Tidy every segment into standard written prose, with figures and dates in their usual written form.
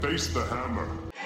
Face the hammer.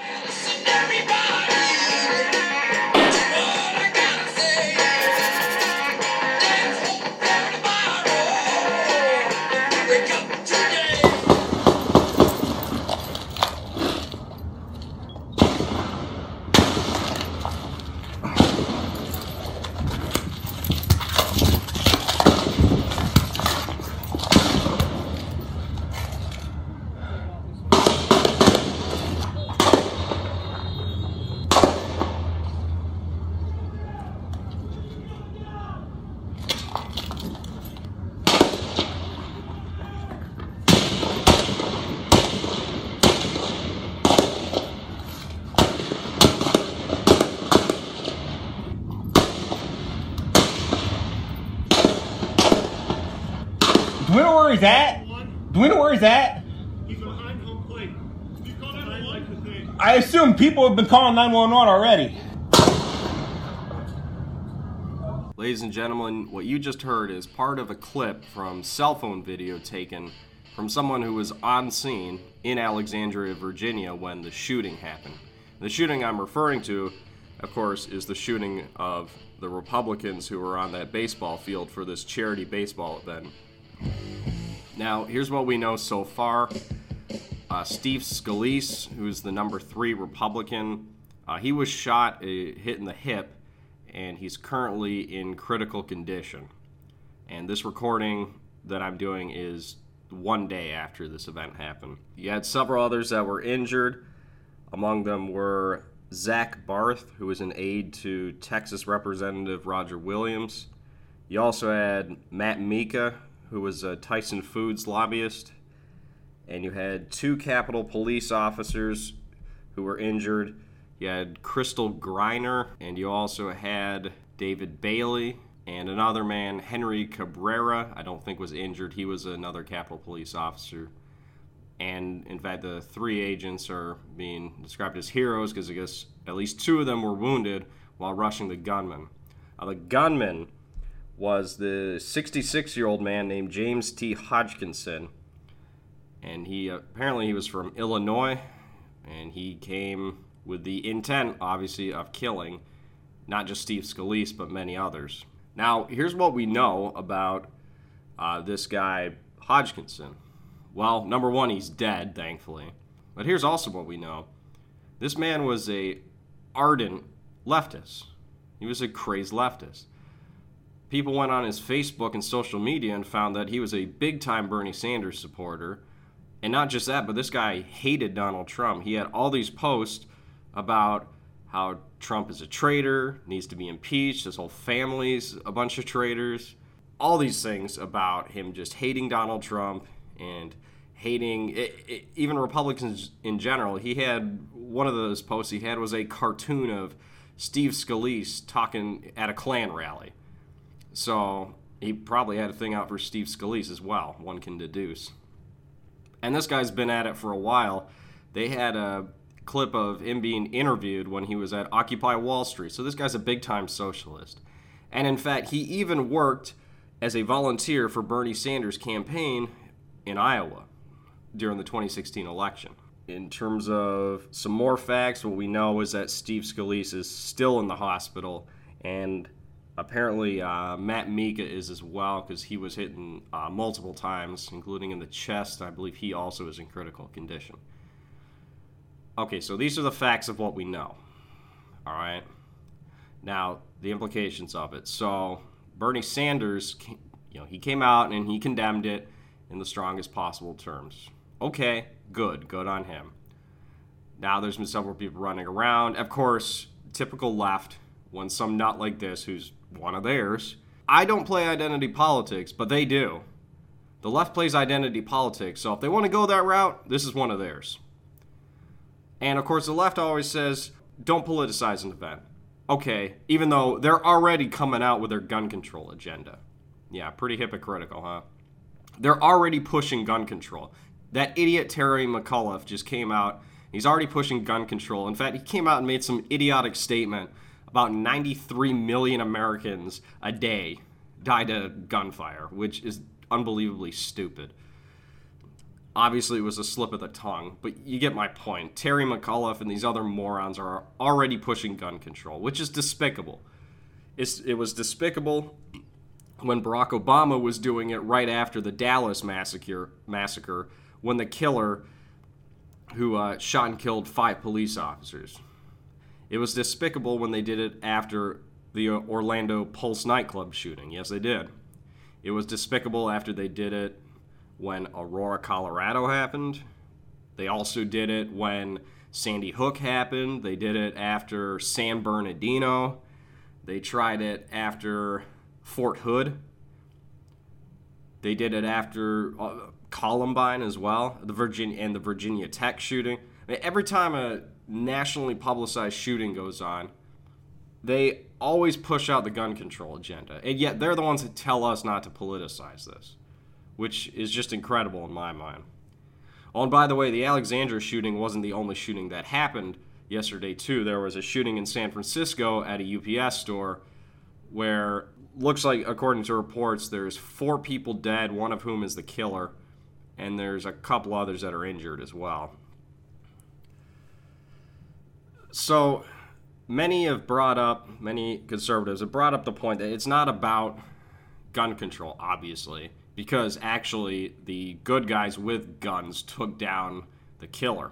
Do we know where he's at? Do we know where he's at? He's behind home plate. You call 911? I assume people have been calling 911 already. Ladies and gentlemen, what you just heard is part of a clip from cell phone video taken from someone who was on scene in Alexandria, Virginia when the shooting happened. The shooting I'm referring to, of course, is the shooting of the Republicans who were on that baseball field for this charity baseball event. Now, here's what we know so far. Steve Scalise, who's the number 3 Republican, he was shot, hit in the hip, and he's currently in critical condition. And this recording that I'm doing is one day after this event happened. You had several others that were injured. Among them were Zach Barth, who was an aide to Texas Representative Roger Williams. You also had Matt Mika, who was a Tyson Foods lobbyist. And you had 2 Capitol Police officers who were injured. You had Crystal Griner, and you also had David Bailey, and another man, Henry Cabrera, I don't think was injured. He was another Capitol Police officer. And in fact, the 3 agents are being described as heroes because I guess at least 2 of them were wounded while rushing the gunman. The gunman was the 66-year-old man named James T. Hodgkinson. And he was from Illinois, and he came with the intent, obviously, of killing not just Steve Scalise, but many others. Now, here's what we know about this guy, Hodgkinson. Well, number 1, he's dead, thankfully. But here's also what we know. This man was a ardent leftist. He was a crazed leftist. People went on his Facebook and social media and found that he was a big-time Bernie Sanders supporter. And not just that, but this guy hated Donald Trump. He had all these posts about how Trump is a traitor, needs to be impeached, his whole family's a bunch of traitors. All these things about him just hating Donald Trump and hating even Republicans in general. He had one of those posts he had was a cartoon of Steve Scalise talking at a Klan rally. So he probably had a thing out for Steve Scalise as well, one can deduce. And this guy's been at it for a while. They had a clip of him being interviewed when he was at Occupy Wall Street. So this guy's a big-time socialist. And in fact, he even worked as a volunteer for Bernie Sanders' campaign in Iowa during the 2016 election. In terms of some more facts, what we know is that Steve Scalise is still in the hospital, and apparently Matt Mika is as well, because he was hit multiple times, including in the chest. I believe he also is in critical condition. Okay, so these are the facts of what we know. All right. Now, the implications of it. So Bernie Sanders, he came out and he condemned it in the strongest possible terms. Okay, good on him. Now there's been several people running around. Of course, typical left, when some nut like this, who's one of theirs. I don't play identity politics, but they do. The left plays identity politics, so if they want to go that route, this is one of theirs. And of course, the left always says, don't politicize an event. Okay, even though they're already coming out with their gun control agenda. Yeah, pretty hypocritical, huh? They're already pushing gun control. That idiot Terry McAuliffe just came out. He's already pushing gun control. In fact, he came out and made some idiotic statement about 93 million Americans a day die to gunfire, which is unbelievably stupid. Obviously, it was a slip of the tongue, but you get my point. Terry McAuliffe and these other morons are already pushing gun control, which is despicable. It was despicable when Barack Obama was doing it right after the Dallas massacre when the killer who shot and killed 5 police officers. It was despicable when they did it after the Orlando Pulse nightclub shooting. Yes, they did. It was despicable after they did it when Aurora, Colorado happened. They also did it when Sandy Hook happened. They did it after San Bernardino. They tried it after Fort Hood. They did it after Columbine as well, the Virginia Tech shooting. I mean, every time a nationally publicized shooting goes on, they always push out the gun control agenda. And yet they're the ones that tell us not to politicize this, which is just incredible in my mind. Oh, and by the way, the Alexandria shooting wasn't the only shooting that happened yesterday, too. There was a shooting in San Francisco at a UPS store where, looks like, according to reports, there's 4 people dead, one of whom is the killer, and there's a couple others that are injured as well. So, many conservatives have brought up the point that it's not about gun control, obviously, because actually the good guys with guns took down the killer.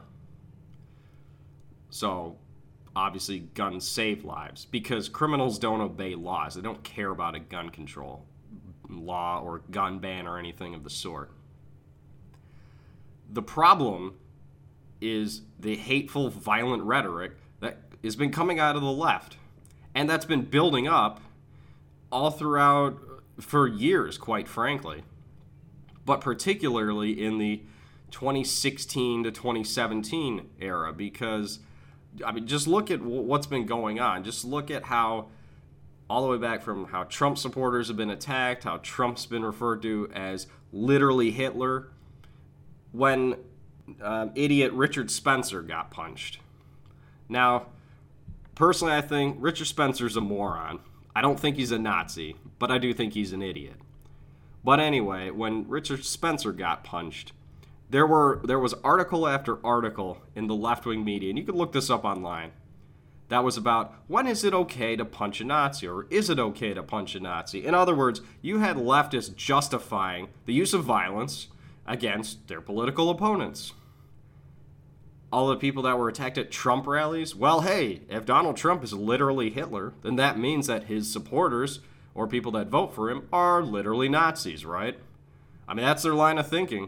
So, obviously, guns save lives, because criminals don't obey laws. They don't care about a gun control law or gun ban or anything of the sort. The problem is the hateful, violent rhetoric that has been coming out of the left, and that's been building up all throughout for years, quite frankly, but particularly in the 2016 to 2017 era, because, I mean, just look at what's been going on. Just look at how, all the way back from how Trump supporters have been attacked, how Trump's been referred to as literally Hitler, when idiot Richard Spencer got punched. Now, personally, I think Richard Spencer's a moron. I don't think he's a Nazi, but I do think he's an idiot. But anyway, when Richard Spencer got punched, there was article after article in the left-wing media, and you can look this up online, that was about, when is it okay to punch a Nazi, or is it okay to punch a Nazi? In other words, you had leftists justifying the use of violence against their political opponents. All the people that were attacked at Trump rallies, well, hey, if Donald Trump is literally Hitler, then that means that his supporters, or people that vote for him, are literally Nazis, right? I mean, that's their line of thinking.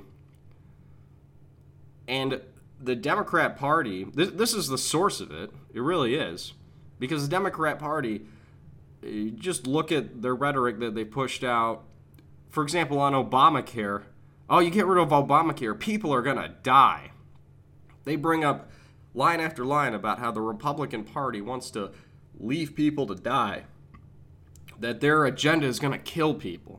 And the Democrat Party, this is the source of it. It really is. Because the Democrat Party, you just look at their rhetoric that they pushed out. For example, on Obamacare. Oh, you get rid of Obamacare, people are going to die. They bring up line after line about how the Republican Party wants to leave people to die. That their agenda is going to kill people.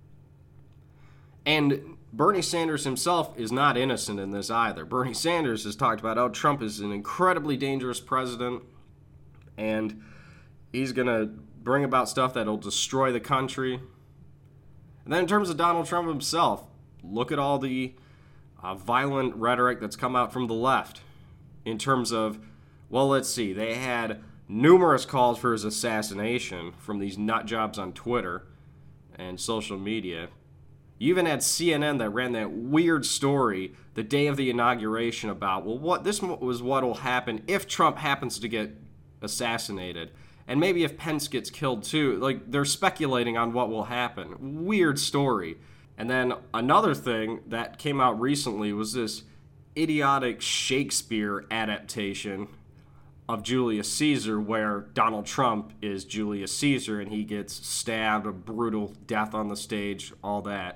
And Bernie Sanders himself is not innocent in this either. Bernie Sanders has talked about how Trump is an incredibly dangerous president, and he's going to bring about stuff that'll destroy the country. And then in terms of Donald Trump himself, look at all the violent rhetoric that's come out from the left in terms of, well, let's see, they had numerous calls for his assassination from these nut jobs on Twitter and social media. You even had CNN that ran that weird story the day of the inauguration about, well, this was what will happen if Trump happens to get assassinated. And maybe if Pence gets killed too. Like, they're speculating on what will happen. Weird story. And then another thing that came out recently was this idiotic Shakespeare adaptation of Julius Caesar, where Donald Trump is Julius Caesar and he gets stabbed, a brutal death on the stage, all that.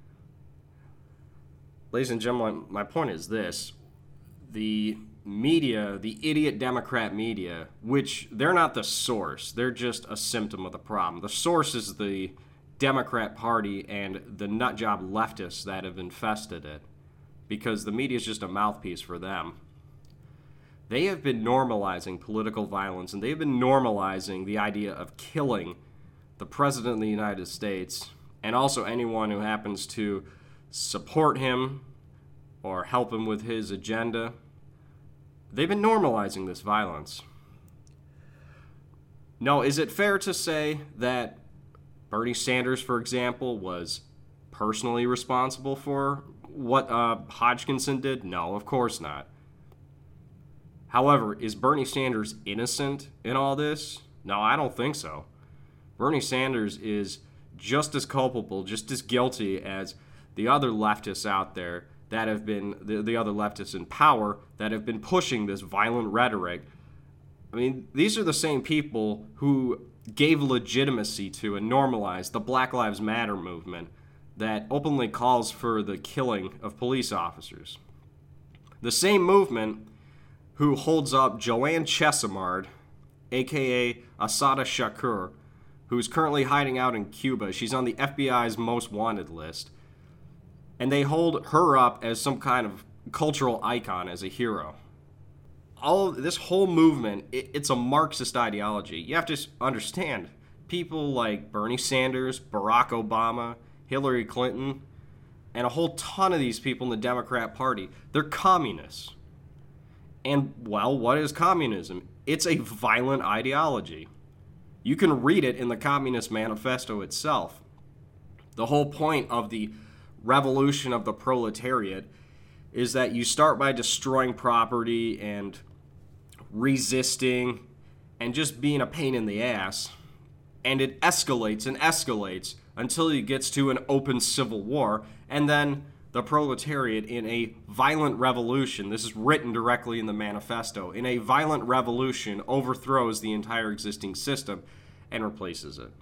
Ladies and gentlemen, my point is this. The media, the idiot Democrat media, which they're not the source, they're just a symptom of the problem. The source is the Democrat Party and the nutjob leftists that have infested it, because the media is just a mouthpiece for them. They have been normalizing political violence, and they've been normalizing the idea of killing the President of the United States and also anyone who happens to support him or help him with his agenda. They've been normalizing this violence. No, is it fair to say that Bernie Sanders, for example, was personally responsible for what Hodgkinson did? No, of course not. However, is Bernie Sanders innocent in all this? No, I don't think so. Bernie Sanders is just as culpable, just as guilty as the other leftists out there that have been, the other leftists in power that have been pushing this violent rhetoric. I mean, these are the same people who gave legitimacy to and normalized the Black Lives Matter movement that openly calls for the killing of police officers. The same movement who holds up Joanne Chesimard, aka Assata Shakur, who is currently hiding out in Cuba. She's on the FBI's most wanted list. And they hold her up as some kind of cultural icon, as a hero. This whole movement, it's a Marxist ideology. You have to understand, people like Bernie Sanders, Barack Obama, Hillary Clinton, and a whole ton of these people in the Democrat Party, they're communists. And, well, what is communism? It's a violent ideology. You can read it in the Communist Manifesto itself. The whole point of the revolution of the proletariat is that you start by destroying property and resisting and just being a pain in the ass, and it escalates and escalates until it gets to an open civil war, and then the proletariat, in a violent revolution, this is written directly in the manifesto, in a violent revolution overthrows the entire existing system and replaces it.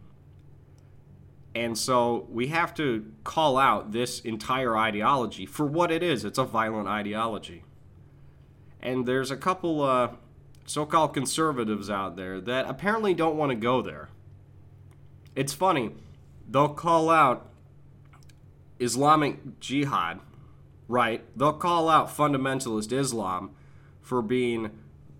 And so we have to call out this entire ideology for what it is. It's a violent ideology. And there's a couple so-called conservatives out there that apparently don't want to go there. It's funny. They'll call out Islamic Jihad, right? They'll call out fundamentalist Islam for being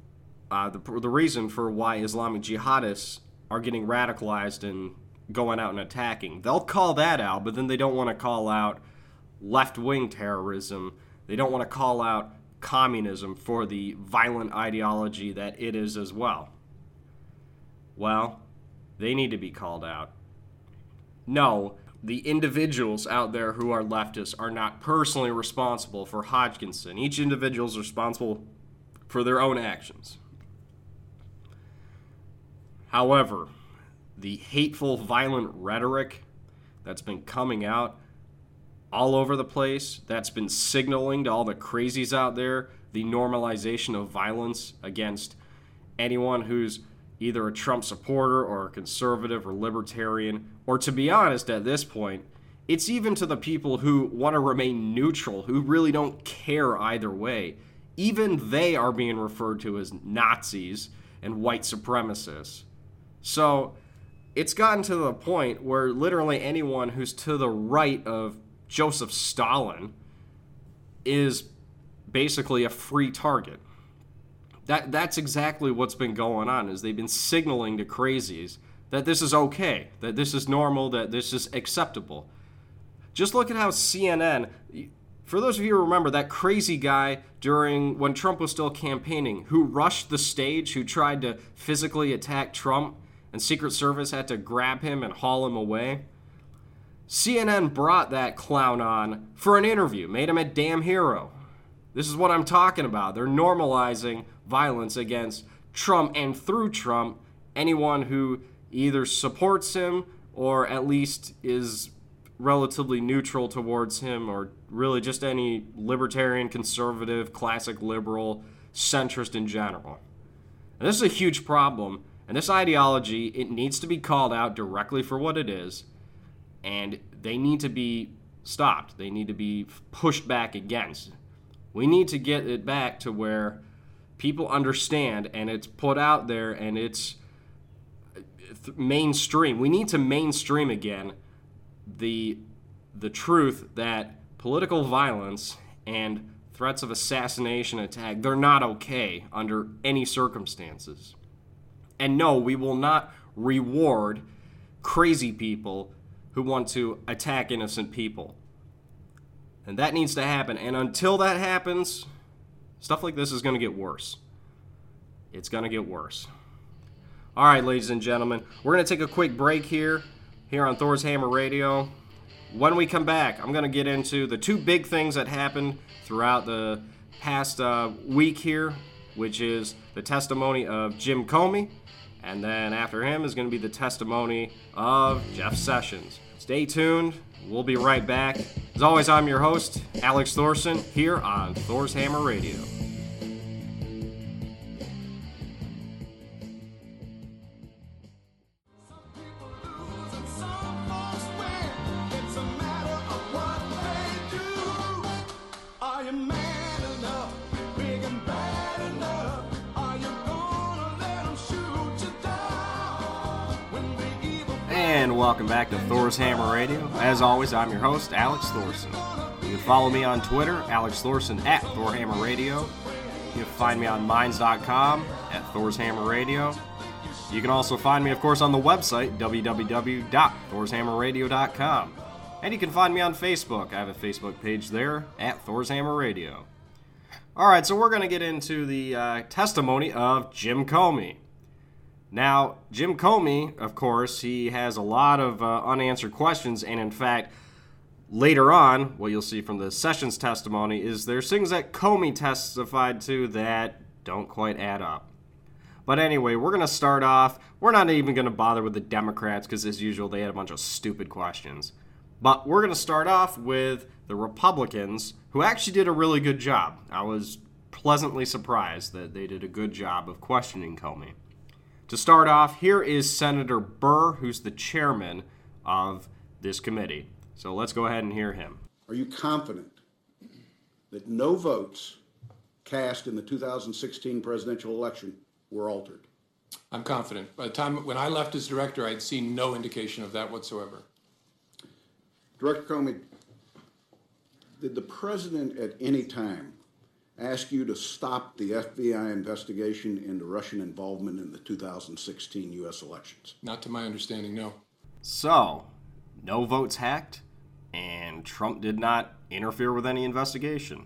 the reason for why Islamic jihadists are getting radicalized and going out and attacking. They'll call that out, but then they don't want to call out left-wing terrorism. They don't want to call out communism for the violent ideology that it is as well. Well, they need to be called out. No, the individuals out there who are leftists are not personally responsible for Hodgkinson. Each individual is responsible for their own actions. However, the hateful, violent rhetoric that's been coming out all over the place, that's been signaling to all the crazies out there the normalization of violence against anyone who's either a Trump supporter or a conservative or libertarian, or to be honest at this point, it's even to the people who want to remain neutral, who really don't care either way. Even they are being referred to as Nazis and white supremacists. So it's gotten to the point where literally anyone who's to the right of Joseph Stalin is basically a free target. That's exactly what's been going on, is they've been signaling to crazies that this is okay, that this is normal, that this is acceptable. Just look at how CNN, for those of you who remember that crazy guy when Trump was still campaigning, who rushed the stage, who tried to physically attack Trump, and Secret Service had to grab him and haul him away. CNN brought that clown on for an interview, made him a damn hero. This is what I'm talking about. They're normalizing violence against Trump, and through Trump, anyone who either supports him or at least is relatively neutral towards him, or really just any libertarian, conservative, classic liberal, centrist in general. And this is a huge problem, and this ideology, it needs to be called out directly for what it is, and they need to be stopped. They need to be pushed back against. We need to get it back to where people understand, and it's put out there, and it's mainstream. We need to mainstream again the truth that political violence and threats of assassination attack, they're not okay under any circumstances. And no, we will not reward crazy people who want to attack innocent people. And that needs to happen. And until that happens, stuff like this is going to get worse. It's going to get worse. All right, ladies and gentlemen, we're going to take a quick break here on Thor's Hammer Radio. When we come back, I'm going to get into the two big things that happened throughout the past week here, which is the testimony of Jim Comey, and then after him is going to be the testimony of Jeff Sessions. Stay tuned. We'll be right back. As always, I'm your host, Alex Thorson, here on Thor's Hammer Radio. And welcome back to Thor's Hammer Radio. As always, I'm your host, Alex Thorson. You can follow me on Twitter, Alex Thorson at Thor Hammer Radio. You can find me on Minds.com at Thor's Hammer Radio. You can also find me, of course, on the website, www.thorshammerradio.com. And you can find me on Facebook. I have a Facebook page there at Thor's Hammer Radio. Alright, so we're going to get into the testimony of Jim Comey. Now, Jim Comey, of course, he has a lot of unanswered questions, and in fact, later on, what you'll see from the Sessions testimony is there's things that Comey testified to that don't quite add up. But anyway, we're going to start off. We're not even going to bother with the Democrats because, as usual, they had a bunch of stupid questions. But we're going to start off with the Republicans, who actually did a really good job. I was pleasantly surprised that they did a good job of questioning Comey. To start off, here is Senator Burr, who's the chairman of this committee. So let's go ahead and hear him. Are you confident that no votes cast in the 2016 presidential election were altered? I'm confident. By the time when I left as director, I'd seen no indication of that whatsoever. Director Comey, did the president at any time ask you to stop the FBI investigation into Russian involvement in the 2016 U.S. elections? Not to my understanding, no. So, no votes hacked, and Trump did not interfere with any investigation.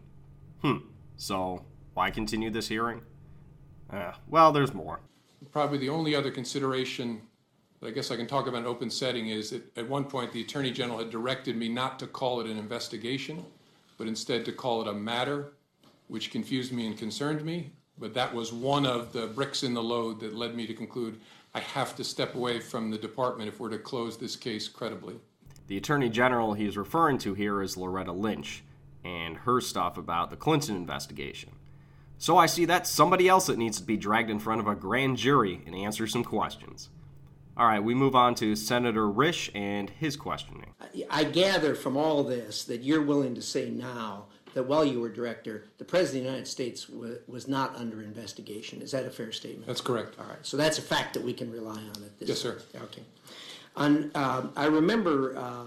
So, why continue this hearing? Well, there's more. Probably the only other consideration that I guess I can talk about in open setting is that at one point the Attorney General had directed me not to call it an investigation, but instead to call it a matter, which confused me and concerned me. But that was one of the bricks in the load that led me to conclude I have to step away from the department if we're to close this case credibly. The Attorney General he's referring to here is Loretta Lynch and her stuff about the Clinton investigation. So I see that's somebody else that needs to be dragged in front of a grand jury and answer some questions. All right, we move on to Senator Risch and his questioning. I gather from all this that you're willing to say now that while you were director, the President of the United States was not under investigation. Is that a fair statement? That's correct. All right, so that's a fact that we can rely on at this Yes, sir. Okay. I remember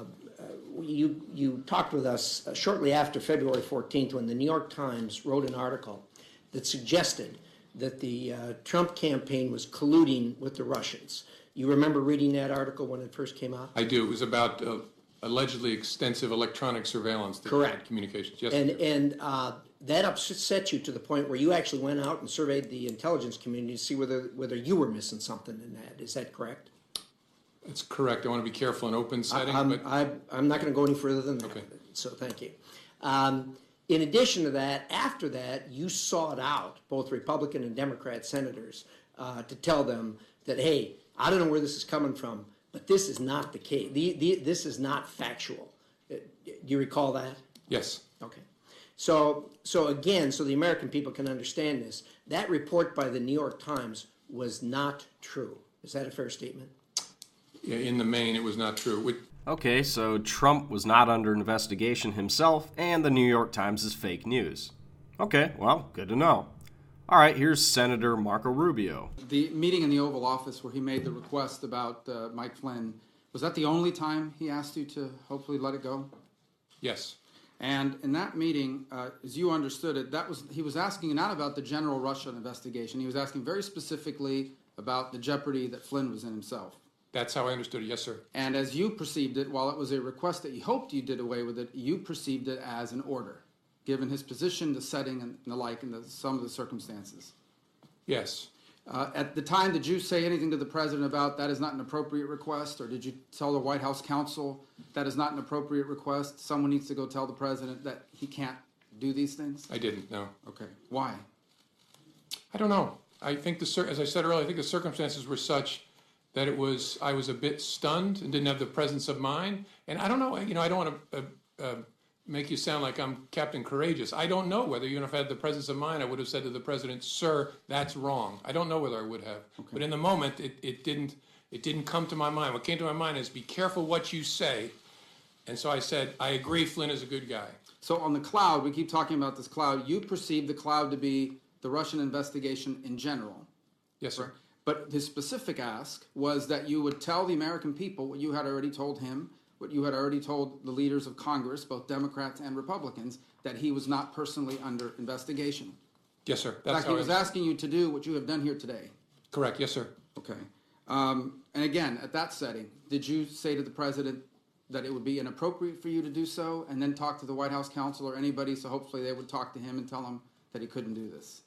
you talked with us shortly after February 14th when the New York Times wrote an article that suggested that the Trump campaign was colluding with the Russians. You remember reading that article when it first came out? I do. It was about allegedly extensive electronic surveillance that Correct. had communications. Yes, and that upset you to the point where you actually went out and surveyed the intelligence community to see whether you were missing something in that. Is that correct? That's correct. I want to be careful in open setting. but I'm not going to go any further than that. Okay. So thank you. In addition to that, after that, you sought out both Republican and Democrat senators to tell them that, hey, I don't know where this is coming from, but this is not the case. This is not factual. Do you recall that? Yes. Okay. So again, so the American people can understand this, that report by the New York Times was not true. Is that a fair statement? Yeah, in the main, it was not true. Okay, so Trump was not under investigation himself, and the New York Times is fake news. Okay, well, good to know. All right, here's Senator Marco Rubio. The meeting in the Oval Office where he made the request about Mike Flynn, was that the only time he asked you to hopefully let it go? Yes. And in that meeting, as you understood it, he was asking not about the general Russia investigation. He was asking very specifically about the jeopardy that Flynn was in himself. That's how I understood it. Yes, sir. And as you perceived it, while it was a request that you hoped you did away with it, you perceived it as an order, given his position, the setting, and the like, and some of the circumstances. Yes. At the time, did you say anything to the president about that is not an appropriate request, or did you tell the White House counsel that is not an appropriate request? Someone needs to go tell the president that he can't do these things? I didn't, no. Okay. Why? I don't know. I think, as I said earlier, I think the circumstances were such that I was a bit stunned and didn't have the presence of mind. And I don't know, I don't want to make you sound like I'm Captain Courageous. I don't know whether, if I had the presence of mind, I would have said to the president, "Sir, that's wrong." I don't know whether I would have. Okay. But in the moment, it didn't come to my mind. What came to my mind is, be careful what you say. And so I said, I agree, Flynn is a good guy. So on the cloud, we keep talking about this cloud. You perceive the cloud to be the Russian investigation in general. Yes, sir. Right? But his specific ask was that you would tell the American people what you had already told him, what you had already told the leaders of Congress, both Democrats and Republicans, that he was not personally under investigation. Yes, sir. In fact, he was asking you to do what you have done here today. Correct. Yes, sir. Okay. And again, at that setting, did you say to the president that it would be inappropriate for you to do so, and then talk to the White House counsel or anybody, so hopefully they would talk to him and tell him that he couldn't do this?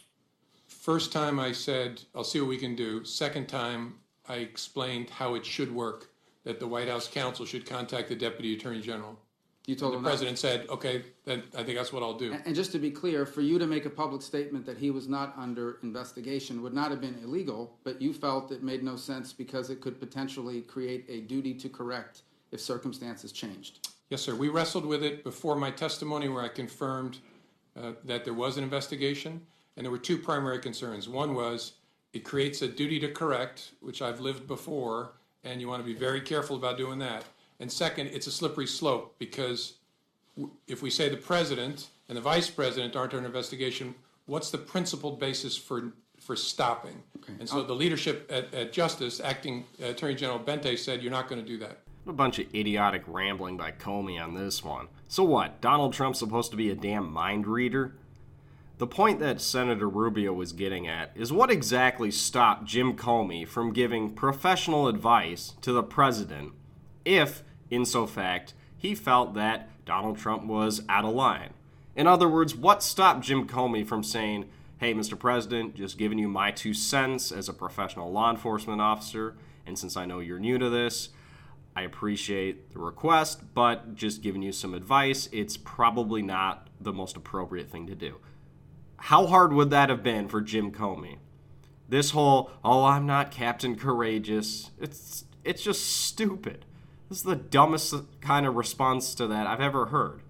First time I said, I'll see what we can do. Second time, I explained how it should work, that the White House counsel should contact the Deputy Attorney General. You told him the president said, okay, then I think that's what I'll do. And just to be clear, for you to make a public statement that he was not under investigation would not have been illegal, but you felt it made no sense because it could potentially create a duty to correct if circumstances changed. Yes, sir. We wrestled with it before my testimony, where I confirmed that there was an investigation, and there were two primary concerns. One was it creates a duty to correct, which I've lived before, and you want to be very careful about doing that. And second, it's a slippery slope, because if we say the president and the vice president aren't under investigation, what's the principled basis for stopping? Okay. And so the leadership at Justice, Acting Attorney General Bente, said, you're not going to do that. A bunch of idiotic rambling by Comey on this one. So what? Donald Trump's supposed to be a damn mind reader? The point that Senator Rubio was getting at is what exactly stopped Jim Comey from giving professional advice to the president if, in so fact, he felt that Donald Trump was out of line. In other words, what stopped Jim Comey from saying, hey, Mr. President, just giving you my 2 cents as a professional law enforcement officer, and since I know you're new to this, I appreciate the request, but just giving you some advice, it's probably not the most appropriate thing to do. How hard would that have been for Jim Comey? This whole, oh, I'm not Captain Courageous, it's just stupid. This is the dumbest kind of response to that I've ever heard.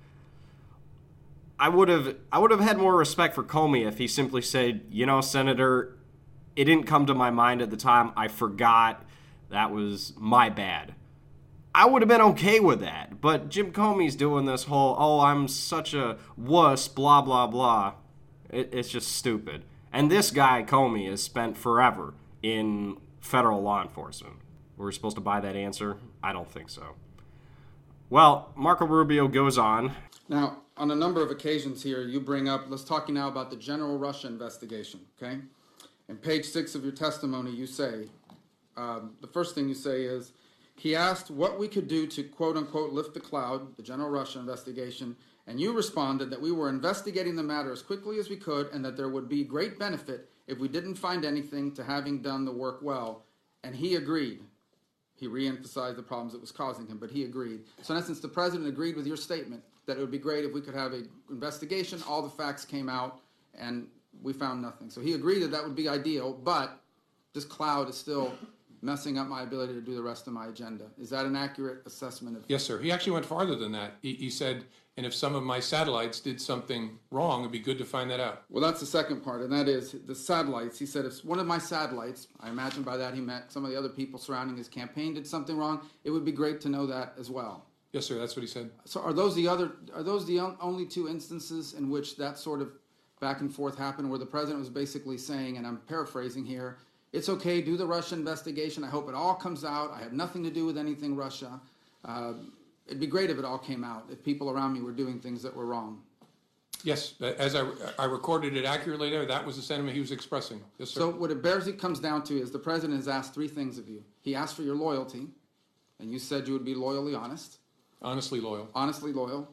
I would have had more respect for Comey if he simply said, Senator, it didn't come to my mind at the time. I forgot. That was my bad. I would have been okay with that. But Jim Comey's doing this whole, oh, I'm such a wuss, blah, blah, blah. It's just stupid. And this guy, Comey, has spent forever in federal law enforcement. Were we supposed to buy that answer? I don't think so. Well, Marco Rubio goes on. Now, on a number of occasions here, you bring up, let's talk now about the general Russia investigation, okay? In page 6 of your testimony, you say, the first thing you say is, he asked what we could do to, quote-unquote, lift the cloud, the general Russia investigation, and you responded that we were investigating the matter as quickly as we could and that there would be great benefit if we didn't find anything to having done the work well. And he agreed. He re-emphasized the problems it was causing him, but he agreed. So in essence, the president agreed with your statement that it would be great if we could have an investigation, all the facts came out, and we found nothing. So he agreed that would be ideal, but this cloud is still messing up my ability to do the rest of my agenda. Is that an accurate assessment of? Yes, sir. He actually went farther than that. He said, and if some of my satellites did something wrong, it'd be good to find that out. Well, that's the second part, and that is the satellites. He said if one of my satellites, I imagine by that he meant some of the other people surrounding his campaign did something wrong, it would be great to know that as well. Yes, sir. That's what he said. So are those the only 2 instances in which that sort of back and forth happened, where the president was basically saying, and I'm paraphrasing here, it's okay, do the Russia investigation. I hope it all comes out. I have nothing to do with anything Russia. It'd be great if it all came out, if people around me were doing things that were wrong. Yes, as I recorded it accurately there, that was the sentiment he was expressing. Yes, sir. So what it basically comes down to is the president has asked three things of you. He asked for your loyalty, and you said you would be loyally honest. Honestly loyal. Honestly loyal.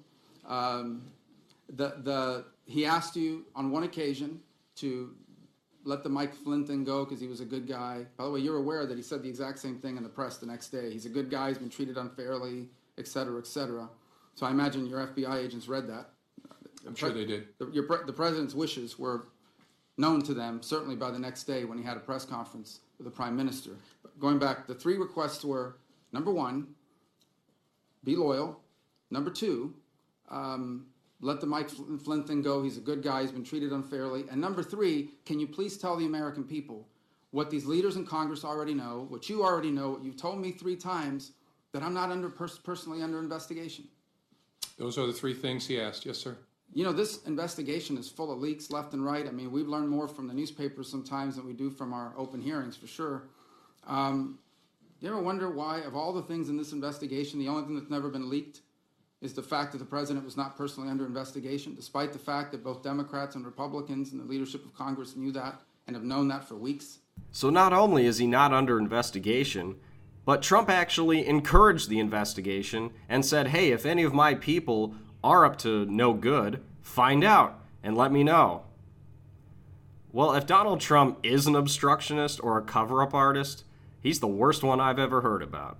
He asked you on one occasion to let the Mike Flynn thing go because he was a good guy. By the way, you're aware that he said the exact same thing in the press the next day. He's a good guy, he's been treated unfairly, et cetera, et cetera. So I imagine your FBI agents read that. I'm sure they did. The president's wishes were known to them, certainly by the next day when he had a press conference with the prime minister. But going back, the three requests were, number one, be loyal. Number two, let the Mike Flynn thing go. He's a good guy. He's been treated unfairly. And number three, can you please tell the American people what these leaders in Congress already know, what you already know, what you've told me 3 times, that I'm not personally under investigation? Those are the 3 things he asked. Yes, sir. You know, this investigation is full of leaks left and right. I mean, we've learned more from the newspapers sometimes than we do from our open hearings, for sure. Do you ever wonder why, of all the things in this investigation, the only thing that's never been leaked is the fact that the president was not personally under investigation, despite the fact that both Democrats and Republicans and the leadership of Congress knew that and have known that for weeks? So not only is he not under investigation, but Trump actually encouraged the investigation and said, hey, if any of my people are up to no good, find out and let me know. Well, if Donald Trump is an obstructionist or a cover-up artist, he's the worst one I've ever heard about.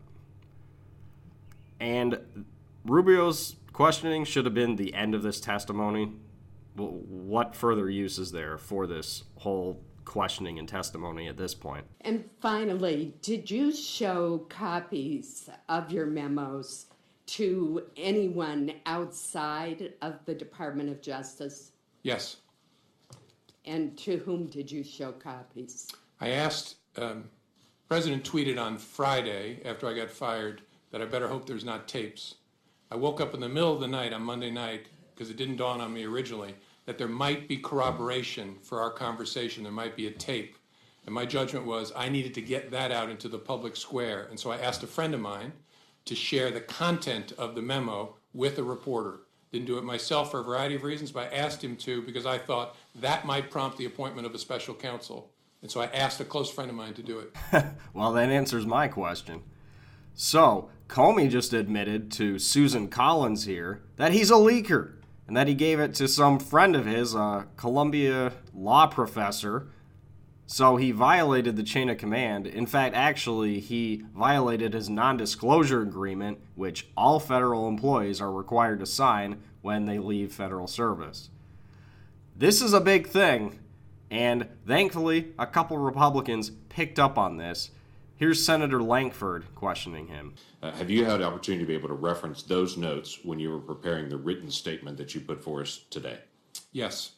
And Rubio's questioning should have been the end of this testimony. Well, what further use is there for this whole questioning and testimony at this point? And finally, did you show copies of your memos to anyone outside of the Department of Justice? Yes. And to whom did you show copies? I asked, President tweeted on Friday after I got fired that I better hope there's not tapes. I woke up in the middle of the night on Monday night, because it didn't dawn on me originally, that there might be corroboration for our conversation. There might be a tape. And my judgment was I needed to get that out into the public square. And so I asked a friend of mine to share the content of the memo with a reporter. Didn't do it myself for a variety of reasons, but I asked him to because I thought that might prompt the appointment of a special counsel. And so I asked a close friend of mine to do it. Well, that answers my question. So, Comey just admitted to Susan Collins here that he's a leaker and that he gave it to some friend of his, a Columbia law professor. So he violated the chain of command. In fact, actually, he violated his non-disclosure agreement, which all federal employees are required to sign when they leave federal service. This is a big thing, and thankfully, a couple Republicans picked up on this. Here's Senator Lankford questioning him. Have you had the opportunity to be able to reference those notes when you were preparing the written statement that you put for us today? Yes.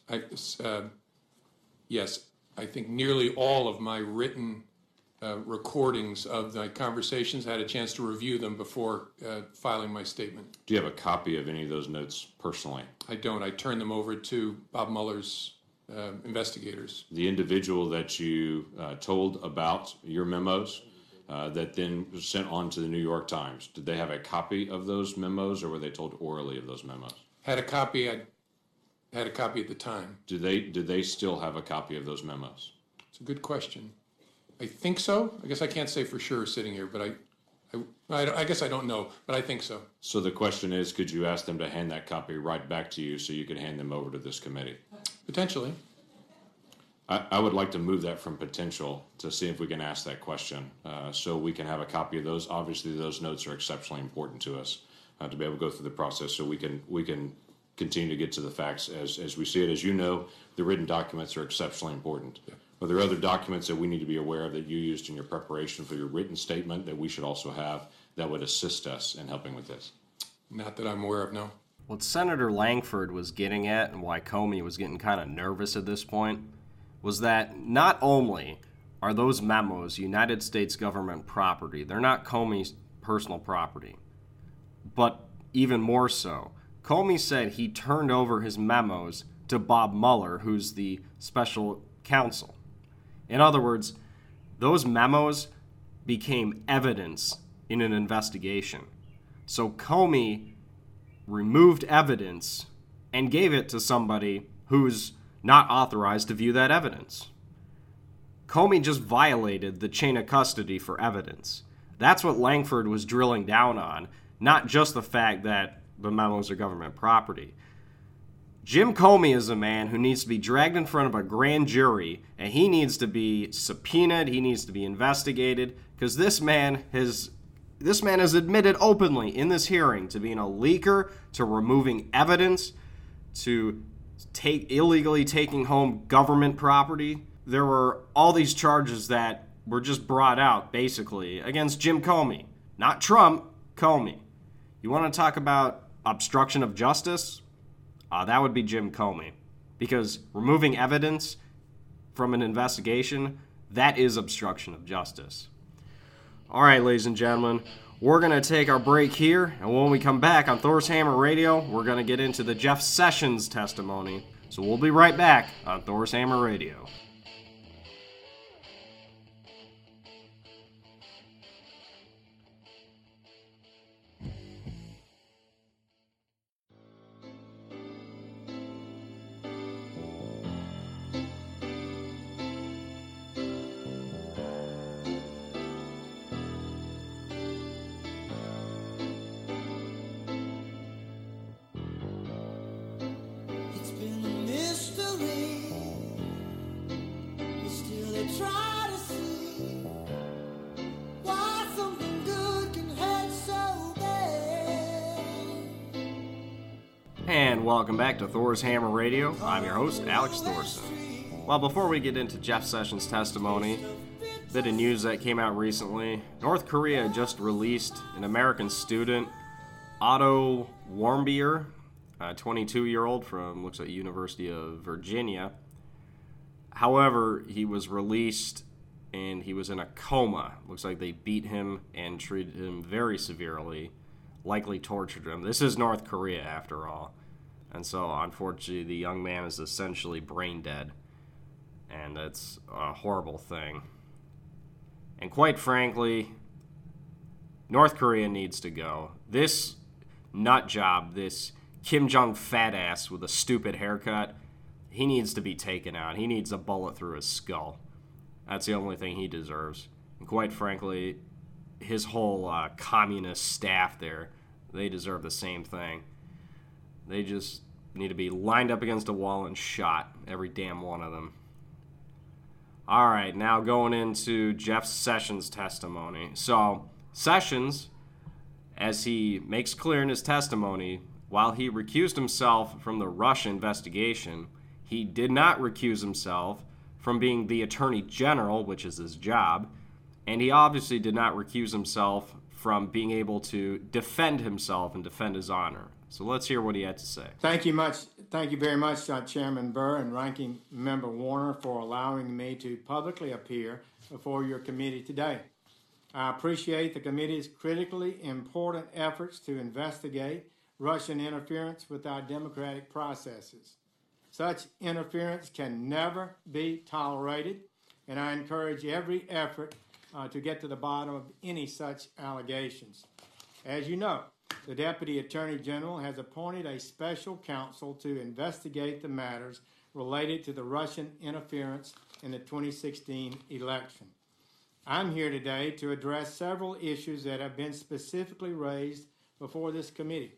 Yes. I think nearly all of my written recordings of my conversations, I had a chance to review them before filing my statement. Do you have a copy of any of those notes personally? I don't. I turned them over to Bob Mueller's investigators. The individual that you told about your memos that then was sent on to the New York Times, did they have a copy of those memos, or were they told orally of those memos? Had a copy. I had a copy at the time. Do they still have a copy of those memos? It's a good question. I think so. I guess I can't say for sure sitting here, but I guess I don't know, but I think so. So the question is, could you ask them to hand that copy right back to you so you could hand them over to this committee? Potentially. I would like to move that from potential to see if we can ask that question so we can have a copy of those. Obviously, those notes are exceptionally important to us to be able to go through the process so we can continue to get to the facts as we see it. As you know, the written documents are exceptionally important. Yeah. Are there other documents that we need to be aware of that you used in your preparation for your written statement that we should also have that would assist us in helping with this? Not that I'm aware of, no. What Senator Lankford was getting at, and why Comey was getting kind of nervous at this point, was that not only are those memos United States government property, they're not Comey's personal property, but even more so, Comey said he turned over his memos to Bob Mueller, who's the special counsel. In other words, those memos became evidence in an investigation. So Comey removed evidence and gave it to somebody who's not authorized to view that evidence. Comey just violated the chain of custody for evidence. That's what Langford was drilling down on, not just the fact that the memos are government property. Jim Comey is a man who needs to be dragged in front of a grand jury, and he needs to be subpoenaed, he needs to be investigated, because this man has admitted openly in this hearing to being a leaker, to removing evidence, to illegally taking home government property. There were all these charges that were just brought out, basically, against Jim Comey. Not Trump, Comey. You want to talk about obstruction of justice? That would be Jim Comey. Because removing evidence from an investigation, that is obstruction of justice. All right, ladies and gentlemen, we're going to take our break here, and when we come back on Thor's Hammer Radio, we're going to get into the Jeff Sessions testimony. So we'll be right back on Thor's Hammer Radio. And welcome back to Thor's Hammer Radio. I'm your host, Alex Thorson. Well, before we get into Jeff Sessions' testimony, a bit of news that came out recently. North Korea just released an American student, Otto Warmbier, a 22-year-old from, looks like, University of Virginia. However, he was released and he was in a coma. Looks like they beat him and treated him very severely, likely tortured him. This is North Korea, after all. And so, unfortunately, the young man is essentially brain dead. And that's a horrible thing. And quite frankly, North Korea needs to go. This nut job, this Kim Jong fat ass with a stupid haircut, he needs to be taken out. He needs a bullet through his skull. That's the only thing he deserves. And quite frankly, his whole communist staff there, they deserve the same thing. They just need to be lined up against a wall and shot, every damn one of them. All right, now going into Jeff Sessions' testimony. So, Sessions, as he makes clear in his testimony, while he recused himself from the Russia investigation, he did not recuse himself from being the Attorney General, which is his job, and he obviously did not recuse himself from being able to defend himself and defend his honor. So let's hear what he had to say. Thank you very much, Chairman Burr and Ranking Member Warner, for allowing me to publicly appear before your committee today. I appreciate the committee's critically important efforts to investigate Russian interference with our democratic processes. Such interference can never be tolerated, and I encourage every effort to get to the bottom of any such allegations. As you know, the Deputy Attorney General has appointed a special counsel to investigate the matters related to the Russian interference in the 2016 election. I'm here today to address several issues that have been specifically raised before this committee.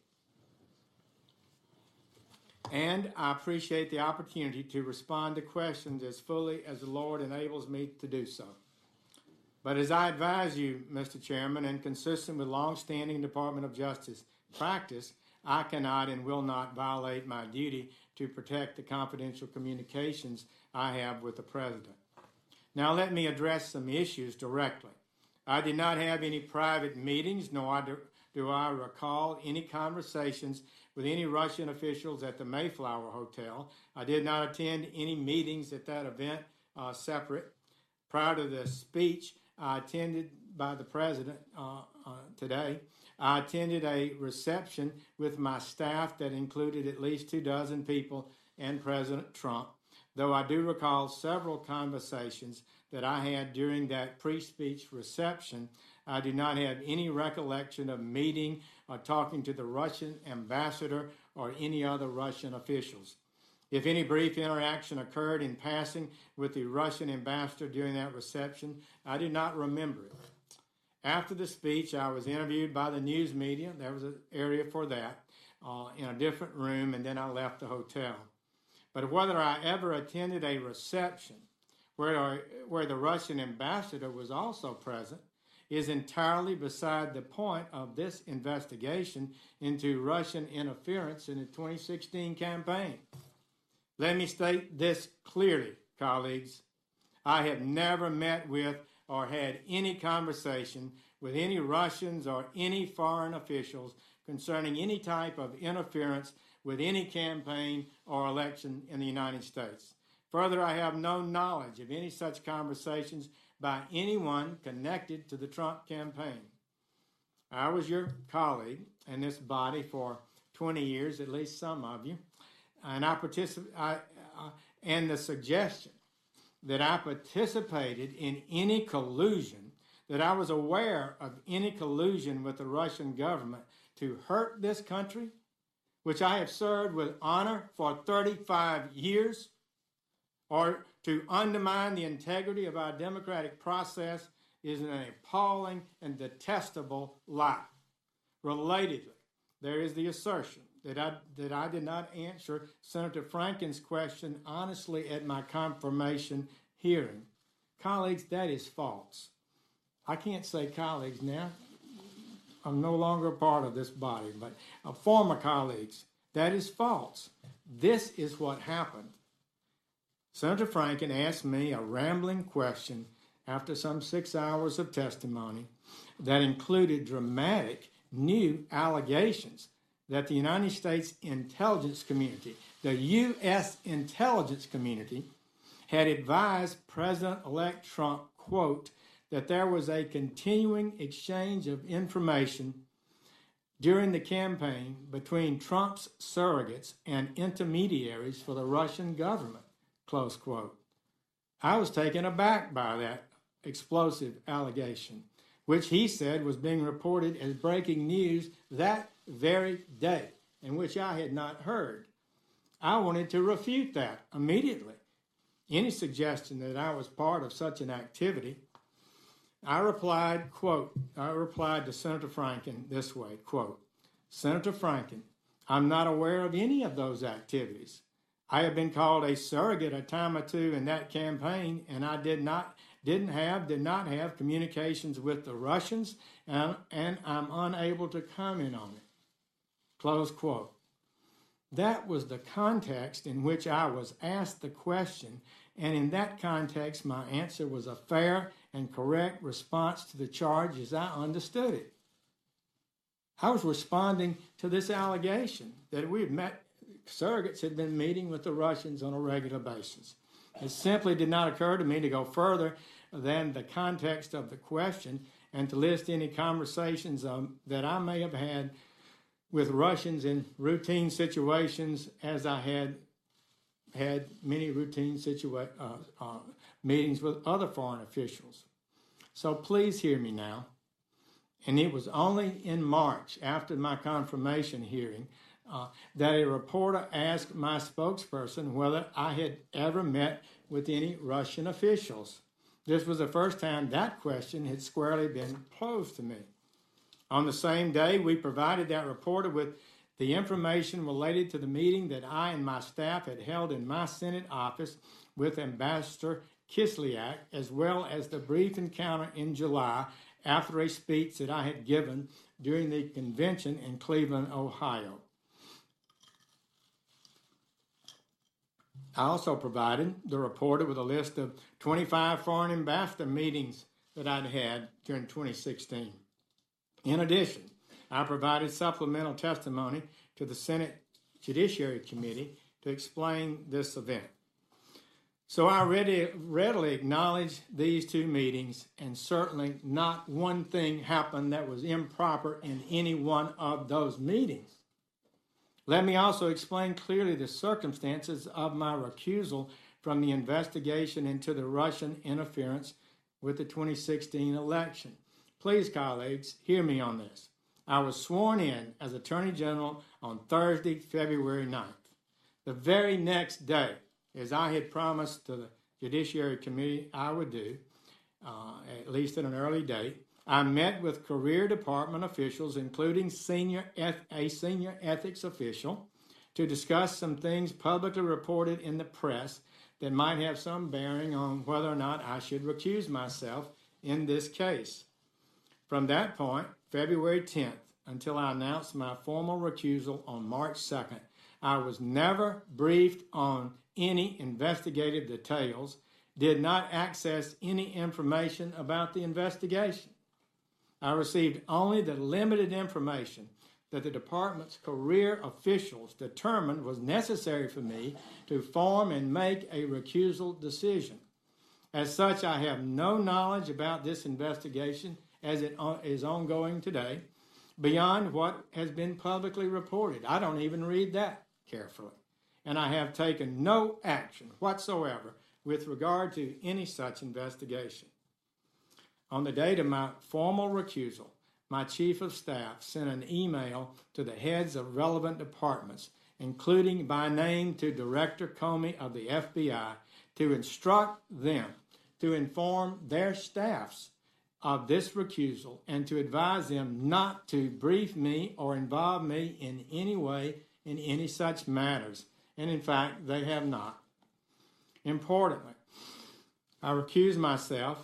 And I appreciate the opportunity to respond to questions as fully as the Lord enables me to do so. But as I advise you, Mr. Chairman, and consistent with long-standing Department of Justice practice, I cannot and will not violate my duty to protect the confidential communications I have with the President. Now let me address some issues directly. I did not have any private meetings, nor do I recall any conversations with any Russian officials at the Mayflower Hotel. I did not attend any meetings at that event separate. Prior to the speech I attended by the President today, I attended a reception with my staff that included at least 24 people and President Trump, though I do recall several conversations that I had during that pre-speech reception. I do not have any recollection of meeting or talking to the Russian ambassador or any other Russian officials. If any brief interaction occurred in passing with the Russian ambassador during that reception, I do not remember it. After the speech, I was interviewed by the news media. There was an area for that in a different room, and then I left the hotel. But whether I ever attended a reception where the Russian ambassador was also present is entirely beside the point of this investigation into Russian interference in the 2016 campaign. Let me state this clearly, colleagues. I have never met with or had any conversation with any Russians or any foreign officials concerning any type of interference with any campaign or election in the United States. Further, I have no knowledge of any such conversations by anyone connected to the Trump campaign. I was your colleague in this body for 20 years, at least some of you, and and the suggestion that I participated in any collusion, that I was aware of any collusion with the Russian government to hurt this country, which I have served with honor for 35 years, or to undermine the integrity of our democratic process, is an appalling and detestable lie. Relatedly, there is the assertion that I did not answer Senator Franken's question honestly at my confirmation hearing. Colleagues, that is false. I can't say colleagues now. I'm no longer a part of this body, but former colleagues, that is false. This is what happened. Senator Franken asked me a rambling question after some 6 hours of testimony that included dramatic new allegations that the United States intelligence community, the U.S. intelligence community, had advised President-elect Trump, quote, that there was a continuing exchange of information during the campaign between Trump's surrogates and intermediaries for the Russian government, close quote. I was taken aback by that explosive allegation, which he said was being reported as breaking news that very day, and which I had not heard. I wanted to refute that immediately. Any suggestion that I was part of such an activity, I replied to Senator Franken this way, quote, Senator Franken, I'm not aware of any of those activities. I have been called a surrogate a time or two in that campaign, and I did not have communications with the Russians, and I'm unable to comment on it. Close quote. That was the context in which I was asked the question, and in that context, my answer was a fair and correct response to the charge as I understood it. I was responding to this allegation that surrogates had been meeting with the Russians on a regular basis. It simply did not occur to me to go further than the context of the question and to list any conversations that I may have had with Russians in routine situations, as I had many routine meetings with other foreign officials. So please hear me now. And it was only in March, after my confirmation hearing, that a reporter asked my spokesperson whether I had ever met with any Russian officials. This was the first time that question had squarely been posed to me. On the same day, we provided that reporter with the information related to the meeting that I and my staff had held in my Senate office with Ambassador Kislyak, as well as the brief encounter in July after a speech that I had given during the convention in Cleveland, Ohio. I also provided the reporter with a list of 25 foreign ambassador meetings that I'd had during 2016. In addition, I provided supplemental testimony to the Senate Judiciary Committee to explain this event. So I readily acknowledge these two meetings, and certainly not one thing happened that was improper in any one of those meetings. Let me also explain clearly the circumstances of my recusal from the investigation into the Russian interference with the 2016 election. Please, colleagues, hear me on this. I was sworn in as Attorney General on Thursday, February 9th. The very next day, as I had promised to the Judiciary Committee I would do, at least at an early date, I met with career department officials, including a senior ethics official, to discuss some things publicly reported in the press that might have some bearing on whether or not I should recuse myself in this case. From that point, February 10th, until I announced my formal recusal on March 2nd, I was never briefed on any investigative details, did not access any information about the investigation. I received only the limited information that the department's career officials determined was necessary for me to form and make a recusal decision. As such, I have no knowledge about this investigation as it is ongoing today, beyond what has been publicly reported. I don't even read that carefully. And I have taken no action whatsoever with regard to any such investigation. On the date of my formal recusal, my Chief of Staff sent an email to the heads of relevant departments, including by name to Director Comey of the FBI, to instruct them to inform their staffs of this recusal and to advise them not to brief me or involve me in any way in any such matters. And in fact, they have not. Importantly, I recuse myself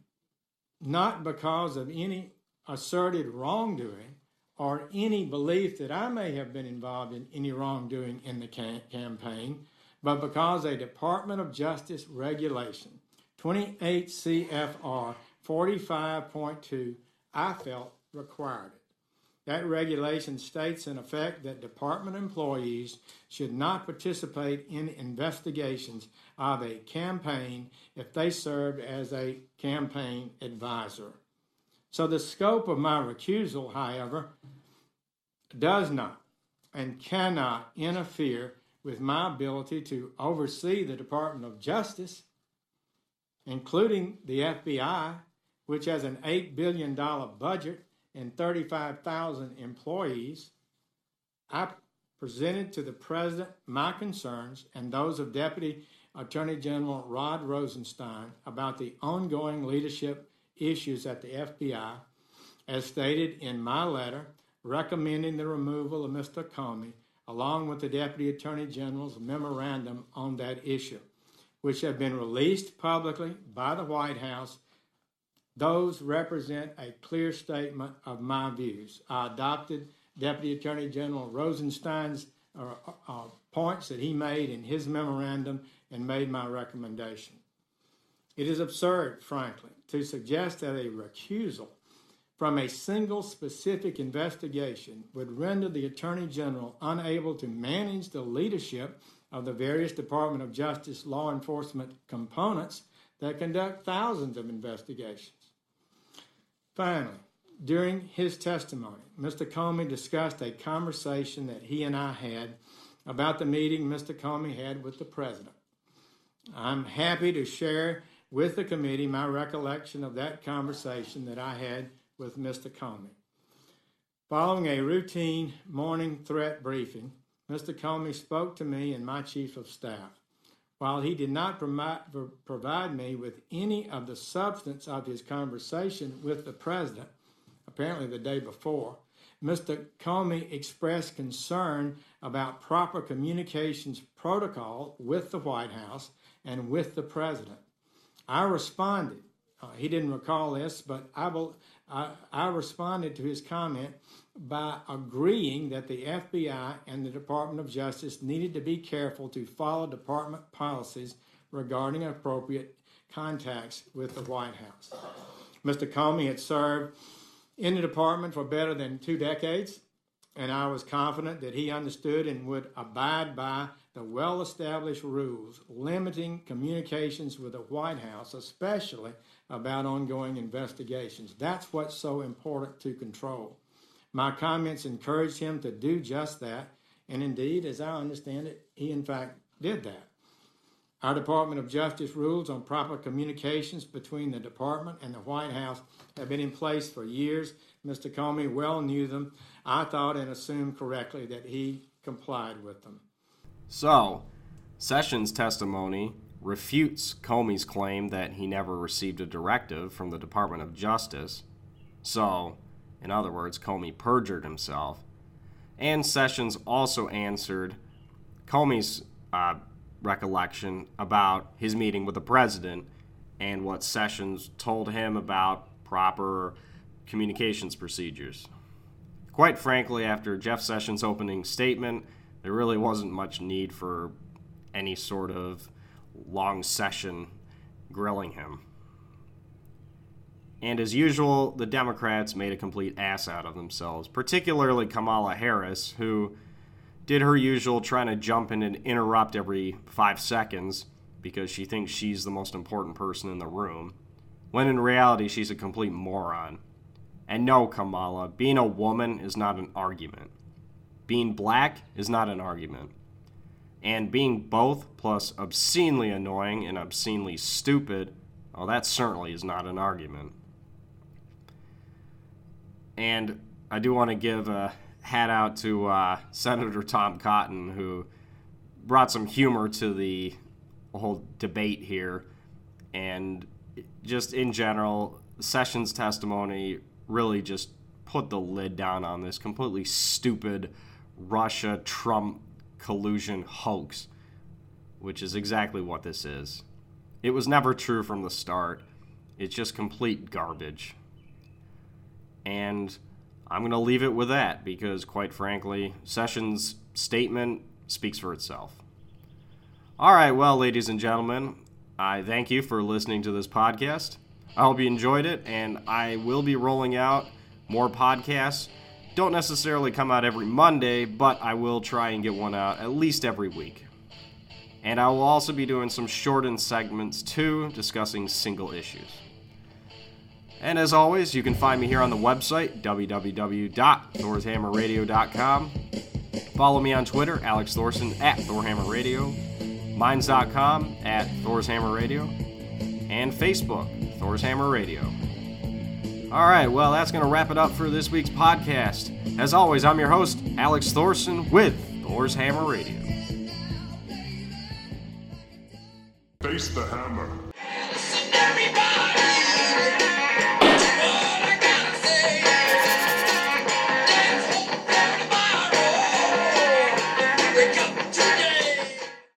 not because of any asserted wrongdoing or any belief that I may have been involved in any wrongdoing in the campaign, but because a Department of Justice regulation, 28 CFR 45.2, I felt required it. That regulation states in effect that department employees should not participate in investigations of a campaign if they served as a campaign advisor. So the scope of my recusal, however, does not and cannot interfere with my ability to oversee the Department of Justice, including the FBI, which has an $8 billion budget and 35,000 employees. I presented to the President my concerns and those of Deputy Attorney General Rod Rosenstein about the ongoing leadership issues at the FBI, as stated in my letter recommending the removal of Mr. Comey, along with the Deputy Attorney General's memorandum on that issue, which have been released publicly by the White House. Those represent a clear statement of my views. I adopted Deputy Attorney General Rosenstein's points that he made in his memorandum and made my recommendation. It is absurd, frankly, to suggest that a recusal from a single specific investigation would render the Attorney General unable to manage the leadership of the various Department of Justice law enforcement components that conduct thousands of investigations. Finally, during his testimony, Mr. Comey discussed a conversation that he and I had about the meeting Mr. Comey had with the President. I'm happy to share with the committee my recollection of that conversation that I had with Mr. Comey. Following a routine morning threat briefing, Mr. Comey spoke to me and my Chief of Staff. While he did not provide me with any of the substance of his conversation with the President, apparently the day before, Mr. Comey expressed concern about proper communications protocol with the White House and with the President. I responded. He didn't recall this, but I responded to his comment by agreeing that the FBI and the Department of Justice needed to be careful to follow department policies regarding appropriate contacts with the White House. Mr. Comey had served in the department for better than 2 decades, and I was confident that he understood and would abide by the well-established rules limiting communications with the White House, especially about ongoing investigations. That's what's so important to control. My comments encouraged him to do just that, and indeed, as I understand it, he in fact did that. Our Department of Justice rules on proper communications between the department and the White House have been in place for years. Mr. Comey well knew them. I thought and assumed correctly that he complied with them. So, Sessions' testimony refutes Comey's claim that he never received a directive from the Department of Justice. So, in other words, Comey perjured himself. And Sessions also answered Comey's recollection about his meeting with the president and what Sessions told him about proper communications procedures. Quite frankly, after Jeff Sessions' opening statement, there really wasn't much need for any sort of long session grilling him. And as usual, the Democrats made a complete ass out of themselves, particularly Kamala Harris, who did her usual trying to jump in and interrupt every 5 seconds because she thinks she's the most important person in the room, when in reality she's a complete moron. And no, Kamala, being a woman is not an argument. Being black is not an argument. And being both plus obscenely annoying and obscenely stupid, well, that certainly is not an argument. And I do want to give a hat out to Senator Tom Cotton, who brought some humor to the whole debate here. And just in general, Sessions' testimony really just put the lid down on this completely stupid Russia-Trump collusion hoax, which is exactly what this is. It was never true from the start. It's just complete garbage. And I'm going to leave it with that because, quite frankly, Sessions' statement speaks for itself. All right, well, ladies and gentlemen, I thank you for listening to this podcast. I hope you enjoyed it, and I will be rolling out more podcasts. Don't necessarily come out every Monday, but I will try and get one out at least every week. And I will also be doing some shortened segments too, discussing single issues. And as always, you can find me here on the website, www.thorshammerradio.com. Follow me on Twitter, Alex Thorson, @ThorHammerRadio, Minds.com, @ThorsHammerRadio, and Facebook, Thor's Hammer Radio. All right, well, that's going to wrap it up for this week's podcast. As always, I'm your host, Alex Thorson, with Thor's Hammer Radio. Face the hammer. Listen, everybody!